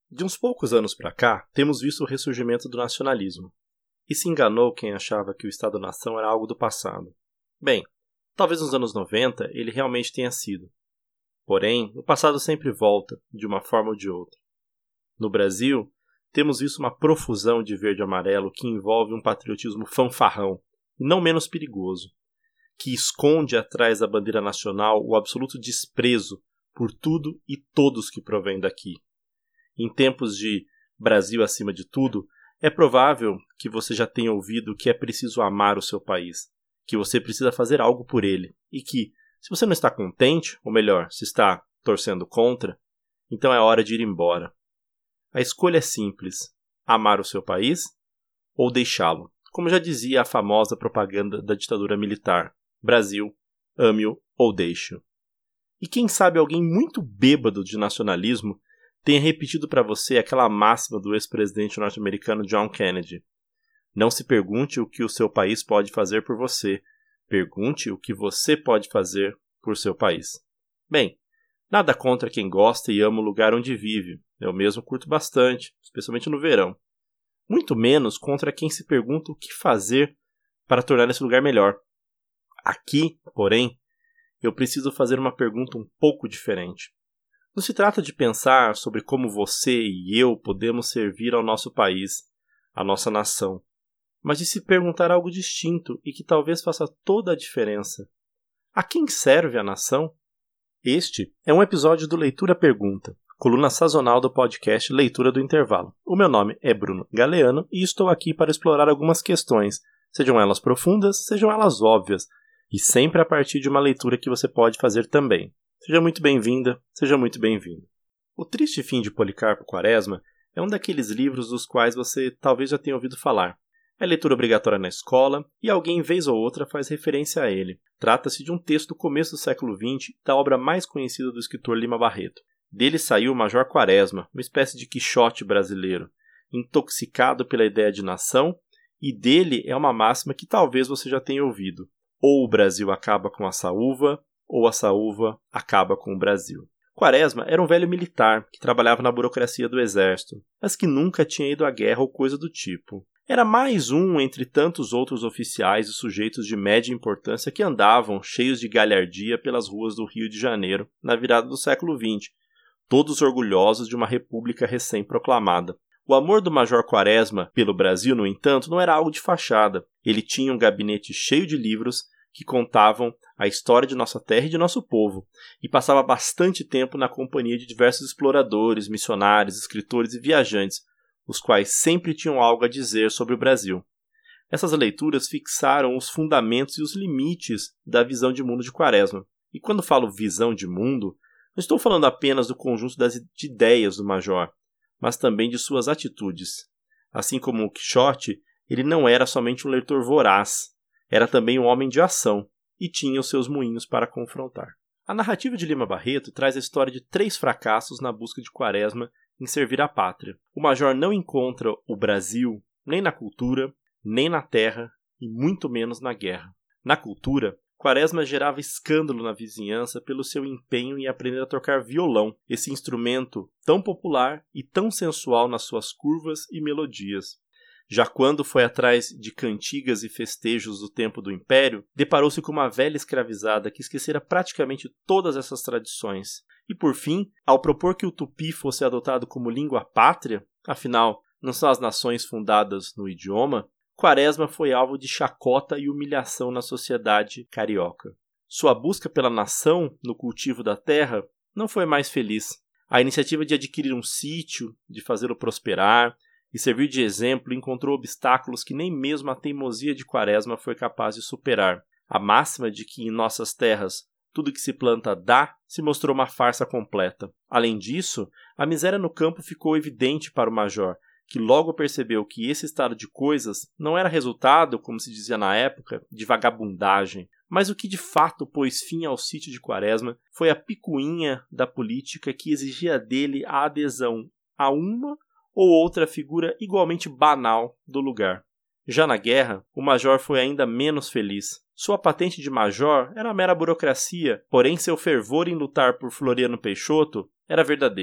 De uns poucos anos para cá, temos visto o ressurgimento do nacionalismo. E se enganou quem achava que o Estado-nação era algo do passado. Bem, talvez nos anos 90 ele realmente tenha sido. Porém, o passado sempre volta, de uma forma ou de outra. No Brasil, temos visto uma profusão de verde e amarelo que envolve um patriotismo fanfarrão, e não menos perigoso, que esconde atrás da bandeira nacional o absoluto desprezo por tudo e todos que provém daqui. Em tempos de Brasil acima de tudo, é provável que você já tenha ouvido que é preciso amar o seu país, que você precisa fazer algo por ele, e que, se você não está contente, ou melhor, se está torcendo contra, então é hora de ir embora. A escolha é simples: amar o seu país ou deixá-lo, como já dizia a famosa propaganda da ditadura militar: Brasil, ame-o ou deixe-o. E quem sabe alguém muito bêbado de nacionalismo tenha repetido para você aquela máxima do ex-presidente norte-americano John Kennedy: não se pergunte o que o seu país pode fazer por você, pergunte o que você pode fazer por seu país. Bem, nada contra quem gosta e ama o lugar onde vive, eu mesmo curto bastante, especialmente no verão. Muito menos contra quem se pergunta o que fazer para tornar esse lugar melhor. Aqui, porém, eu preciso fazer uma pergunta um pouco diferente. Não se trata de pensar sobre como você e eu podemos servir ao nosso país, à nossa nação, mas de se perguntar algo distinto e que talvez faça toda a diferença. A quem serve a nação? Este é um episódio do Leitura Pergunta, coluna sazonal do podcast Leitura do Intervalo. O meu nome é Bruno Galeano e estou aqui para explorar algumas questões, sejam elas profundas, sejam elas óbvias, e sempre a partir de uma leitura que você pode fazer também. Seja muito bem-vinda, seja muito bem-vindo. O Triste Fim de Policarpo Quaresma é um daqueles livros dos quais você talvez já tenha ouvido falar. É leitura obrigatória na escola e alguém, vez ou outra, faz referência a ele. Trata-se de um texto do começo do século XX, da obra mais conhecida do escritor Lima Barreto. Dele saiu o Major Quaresma, uma espécie de Quixote brasileiro, intoxicado pela ideia de nação, e dele é uma máxima que talvez você já tenha ouvido: ou o Brasil acaba com a saúva, ou a saúva acaba com o Brasil. Quaresma era um velho militar que trabalhava na burocracia do exército, mas que nunca tinha ido à guerra ou coisa do tipo. Era mais um entre tantos outros oficiais e sujeitos de média importância que andavam, cheios de galhardia, pelas ruas do Rio de Janeiro, na virada do século XX, todos orgulhosos de uma república recém-proclamada. O amor do Major Quaresma pelo Brasil, no entanto, não era algo de fachada. Ele tinha um gabinete cheio de livros que contavam a história de nossa terra e de nosso povo, e passava bastante tempo na companhia de diversos exploradores, missionários, escritores e viajantes, os quais sempre tinham algo a dizer sobre o Brasil. Essas leituras fixaram os fundamentos e os limites da visão de mundo de Quaresma. E quando falo visão de mundo, não estou falando apenas do conjunto de ideias do Major, mas também de suas atitudes. Assim como o Quixote, ele não era somente um leitor voraz, era também um homem de ação e tinha os seus moinhos para confrontar. A narrativa de Lima Barreto traz a história de 3 fracassos na busca de Quaresma em servir a pátria. O Major não encontra o Brasil nem na cultura, nem na terra e muito menos na guerra. Na cultura, Quaresma gerava escândalo na vizinhança pelo seu empenho em aprender a tocar violão, esse instrumento tão popular e tão sensual nas suas curvas e melodias. Já quando foi atrás de cantigas e festejos do tempo do Império, deparou-se com uma velha escravizada que esquecera praticamente todas essas tradições. E por fim, ao propor que o tupi fosse adotado como língua pátria, afinal, não são as nações fundadas no idioma, Quaresma foi alvo de chacota e humilhação na sociedade carioca. Sua busca pela nação no cultivo da terra não foi mais feliz. A iniciativa de adquirir um sítio, de fazê-lo prosperar e servir de exemplo encontrou obstáculos que nem mesmo a teimosia de Quaresma foi capaz de superar. A máxima de que em nossas terras tudo que se planta dá se mostrou uma farsa completa. Além disso, a miséria no campo ficou evidente para o Major, que logo percebeu que esse estado de coisas não era resultado, como se dizia na época, de vagabundagem, mas o que de fato pôs fim ao sítio de Quaresma foi a picuinha da política que exigia dele a adesão a uma ou outra figura igualmente banal do lugar. Já na guerra, o Major foi ainda menos feliz. Sua patente de Major era mera burocracia, porém seu fervor em lutar por Floriano Peixoto era verdadeiro.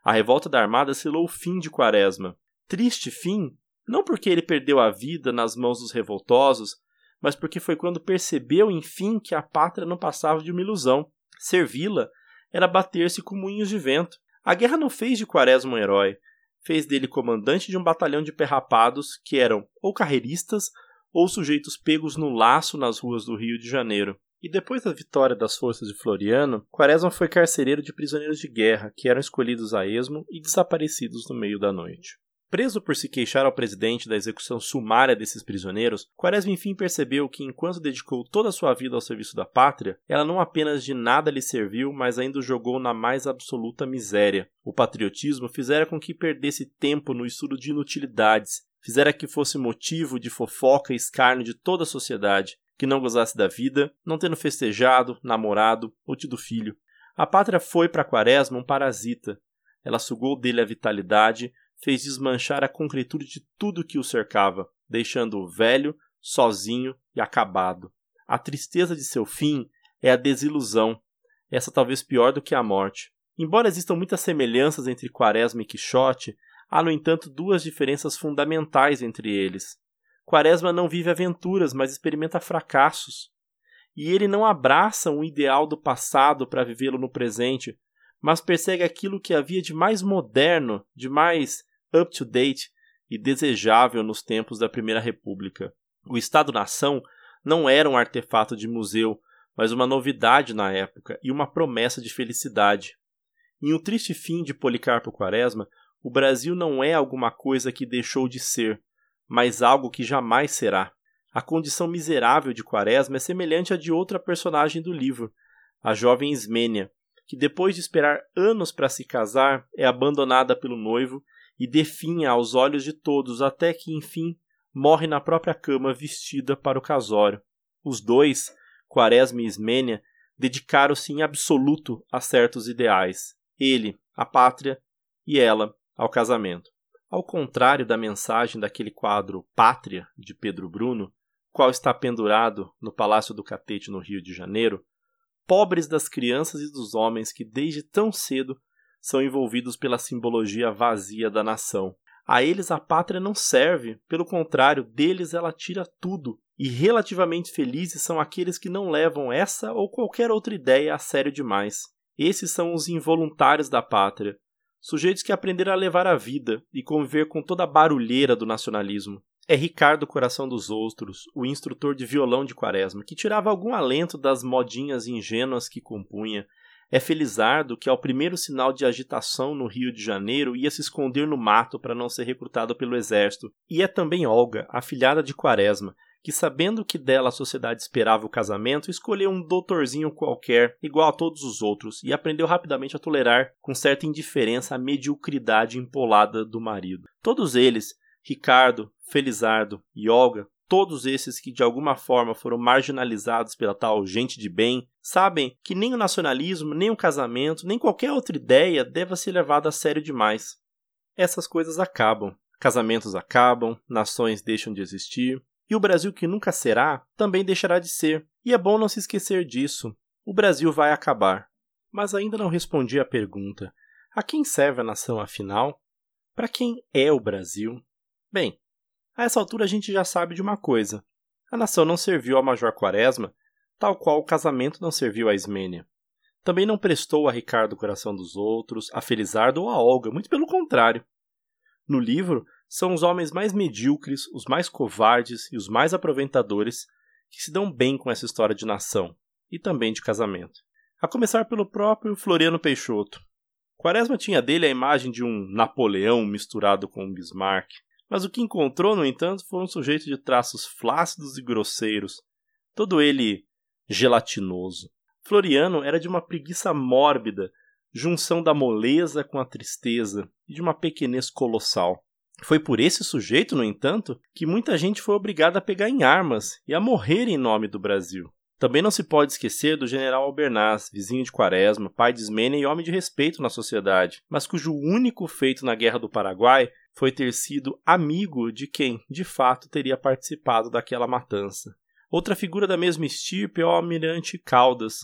A revolta da Armada selou o fim de Quaresma. Triste fim, não porque ele perdeu a vida nas mãos dos revoltosos, mas porque foi quando percebeu, enfim, que a pátria não passava de uma ilusão. Servi-la era bater-se com moinhos de vento. A guerra não fez de Quaresma um herói, fez dele comandante de um batalhão de perrapados que eram ou carreiristas ou sujeitos pegos no laço nas ruas do Rio de Janeiro. E depois da vitória das forças de Floriano, Quaresma foi carcereiro de prisioneiros de guerra que eram escolhidos a esmo e desaparecidos no meio da noite. Preso por se queixar ao presidente da execução sumária desses prisioneiros, Quaresma enfim percebeu que, enquanto dedicou toda a sua vida ao serviço da pátria, ela não apenas de nada lhe serviu, mas ainda o jogou na mais absoluta miséria. O patriotismo fizera com que perdesse tempo no estudo de inutilidades, fizera que fosse motivo de fofoca e escárnio de toda a sociedade, que não gozasse da vida, não tendo festejado, namorado ou tido filho. A pátria foi para Quaresma um parasita. Ela sugou dele a vitalidade, fez desmanchar a concretude de tudo que o cercava, deixando-o velho, sozinho e acabado. A tristeza de seu fim é a desilusão, essa talvez pior do que a morte. Embora existam muitas semelhanças entre Quaresma e Quixote, há, no entanto, duas diferenças fundamentais entre eles. Quaresma não vive aventuras, mas experimenta fracassos. E ele não abraça um ideal do passado para vivê-lo no presente, mas persegue aquilo que havia de mais moderno, de mais up-to-date e desejável nos tempos da Primeira República. O Estado-nação não era um artefato de museu, mas uma novidade na época e uma promessa de felicidade. Em O Triste Fim de Policarpo Quaresma, o Brasil não é alguma coisa que deixou de ser, mas algo que jamais será. A condição miserável de Quaresma é semelhante à de outra personagem do livro, a jovem Ismênia, que depois de esperar anos para se casar, é abandonada pelo noivo e definha aos olhos de todos até que, enfim, morre na própria cama vestida para o casório. Os dois, Quaresma e Ismênia, dedicaram-se em absoluto a certos ideais. Ele, à pátria, e ela, ao casamento. Ao contrário da mensagem daquele quadro Pátria, de Pedro Bruno, qual está pendurado no Palácio do Catete, no Rio de Janeiro, pobres das crianças e dos homens que desde tão cedo são envolvidos pela simbologia vazia da nação. A eles a pátria não serve, pelo contrário, deles ela tira tudo. E relativamente felizes são aqueles que não levam essa ou qualquer outra ideia a sério demais. Esses são os involuntários da pátria, sujeitos que aprenderam a levar a vida e conviver com toda a barulheira do nacionalismo. É Ricardo Coração dos Outros, o instrutor de violão de Quaresma, que tirava algum alento das modinhas ingênuas que compunha. É Felizardo, que ao primeiro sinal de agitação no Rio de Janeiro ia se esconder no mato para não ser recrutado pelo exército. E é também Olga, a filhada de Quaresma, que, sabendo que dela a sociedade esperava o casamento, escolheu um doutorzinho qualquer, igual a todos os outros, e aprendeu rapidamente a tolerar com certa indiferença a mediocridade empolada do marido. Todos eles, Ricardo, Felizardo e Olga, todos esses que de alguma forma foram marginalizados pela tal gente de bem, sabem que nem o nacionalismo, nem o casamento, nem qualquer outra ideia deva ser levada a sério demais. Essas coisas acabam. Casamentos acabam, nações deixam de existir, e o Brasil que nunca será, também deixará de ser. E é bom não se esquecer disso. O Brasil vai acabar. Mas ainda não respondi à pergunta: a quem serve a nação afinal? Para quem é o Brasil? Bem, a essa altura a gente já sabe de uma coisa. A nação não serviu ao Major Quaresma, tal qual o casamento não serviu a Ismênia. Também não prestou a Ricardo Coração dos Outros, a Felizardo ou a Olga, muito pelo contrário. No livro, são os homens mais medíocres, os mais covardes e os mais aproveitadores que se dão bem com essa história de nação e também de casamento. A começar pelo próprio Floriano Peixoto. Quaresma tinha dele a imagem de um Napoleão misturado com um Bismarck, mas o que encontrou, no entanto, foi um sujeito de traços flácidos e grosseiros, todo ele gelatinoso. Floriano era de uma preguiça mórbida, junção da moleza com a tristeza e de uma pequenez colossal. Foi por esse sujeito, no entanto, que muita gente foi obrigada a pegar em armas e a morrer em nome do Brasil. Também não se pode esquecer do general Albernaz, vizinho de Quaresma, pai de Ismênia e homem de respeito na sociedade, mas cujo único feito na Guerra do Paraguai foi ter sido amigo de quem, de fato, teria participado daquela matança. Outra figura da mesma estirpe é o almirante Caldas,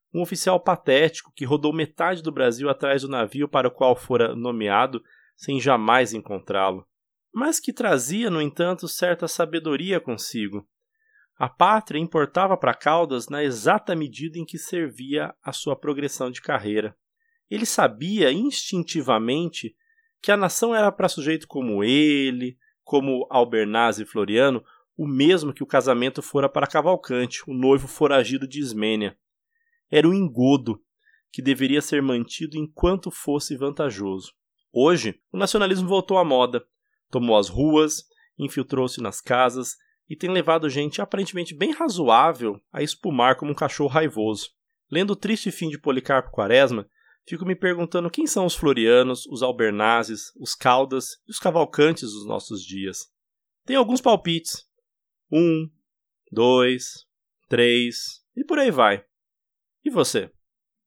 um oficial patético que rodou metade do Brasil atrás do navio para o qual fora nomeado sem jamais encontrá-lo, mas que trazia, no entanto, certa sabedoria consigo. A pátria importava para Caldas na exata medida em que servia à sua progressão de carreira. Ele sabia instintivamente que a nação era para sujeito como ele, como Albernaz e Floriano, o mesmo que o casamento fora para Cavalcante, o noivo foragido de Ismênia. Era um engodo que deveria ser mantido enquanto fosse vantajoso. Hoje, o nacionalismo voltou à moda, tomou as ruas, infiltrou-se nas casas e tem levado gente aparentemente bem razoável a espumar como um cachorro raivoso. Lendo o triste fim de Policarpo Quaresma, fico me perguntando quem são os Florianos, os Albernazes, os Caldas e os Cavalcantes dos nossos dias. Tem alguns palpites. 1, 2, 3 e por aí vai. E você?